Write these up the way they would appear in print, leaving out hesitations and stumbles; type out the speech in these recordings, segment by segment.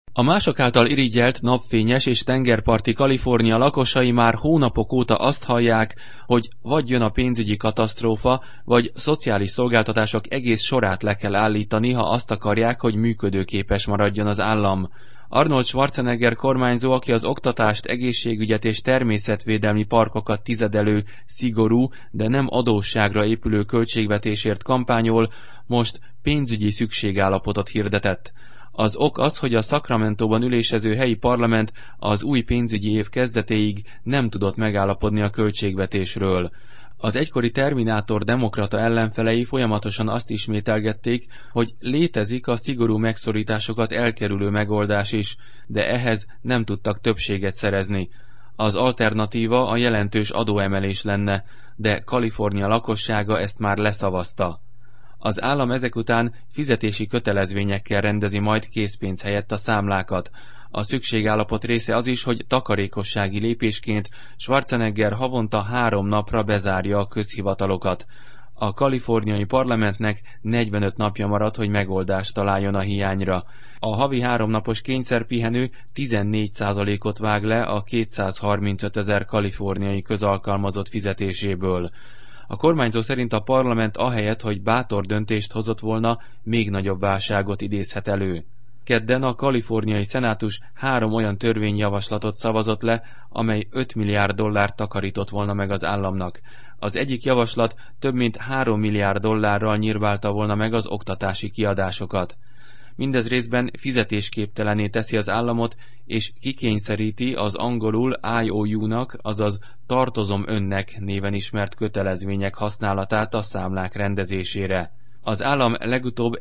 A mások által irigyelt, napfényes és tengerparti Kalifornia lakosai már hónapok óta azt hallják, hogy vagy jön a pénzügyi katasztrófa, vagy szociális szolgáltatások egész sorát le kell állítani, ha azt akarják, hogy működőképes maradjon az állam. Arnold Schwarzenegger kormányzó, aki az oktatást, egészségügyet és természetvédelmi parkokat tizedelő, szigorú, de nem adósságra épülő költségvetésért kampányol, most pénzügyi szükségállapotot hirdetett. Az ok az, hogy a Sacramentóban ülésező helyi parlament az új pénzügyi év kezdetéig nem tudott megállapodni a költségvetésről. Az egykori Terminátor demokrata ellenfelei folyamatosan azt ismételgették, hogy létezik a szigorú megszorításokat elkerülő megoldás is, de ehhez nem tudtak többséget szerezni. Az alternatíva a jelentős adóemelés lenne, de Kalifornia lakossága ezt már leszavazta. Az állam ezek után fizetési kötelezvényekkel rendezi majd készpénz helyett a számlákat. A szükségállapot része az is, hogy takarékossági lépésként Schwarzenegger havonta 3 napra bezárja a közhivatalokat. A kaliforniai parlamentnek 45 napja maradt, hogy megoldást találjon a hiányra. A havi 3 napos kényszerpihenő 14%-ot vág le a 235 000 kaliforniai közalkalmazott fizetéséből. A kormányzó szerint a parlament ahelyett, hogy bátor döntést hozott volna, még nagyobb válságot idézhet elő. Kedden a kaliforniai szenátus 3 olyan törvényjavaslatot szavazott le, amely 5 milliárd dollárt takarított volna meg az államnak. Az egyik javaslat több mint 3 milliárd dollárral nyírbálta volna meg az oktatási kiadásokat. Mindez részben fizetésképtelenné teszi az államot, és kikényszeríti az angolul IOU-nak, azaz tartozom önnek néven ismert kötelezvények használatát a számlák rendezésére. Az állam legutóbb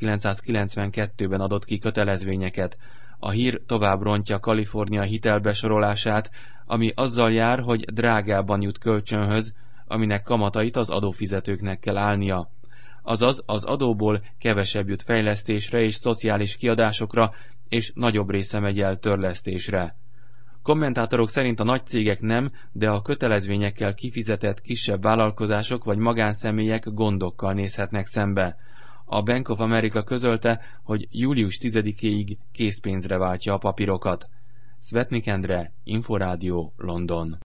1992-ben adott ki kötelezvényeket. A hír tovább rontja Kalifornia hitelbesorolását, ami azzal jár, hogy drágábban jut kölcsönhöz, aminek kamatait az adófizetőknek kell állnia. Azaz az adóból kevesebb jut fejlesztésre és szociális kiadásokra, és nagyobb része megy el törlesztésre. Kommentátorok szerint a nagy cégek nem, de a kötelezvényekkel kifizetett kisebb vállalkozások vagy magánszemélyek gondokkal nézhetnek szembe. A Bank of America közölte, hogy július 10-éig készpénzre váltja a papírokat. Svetnik Endre, Inforádió, London.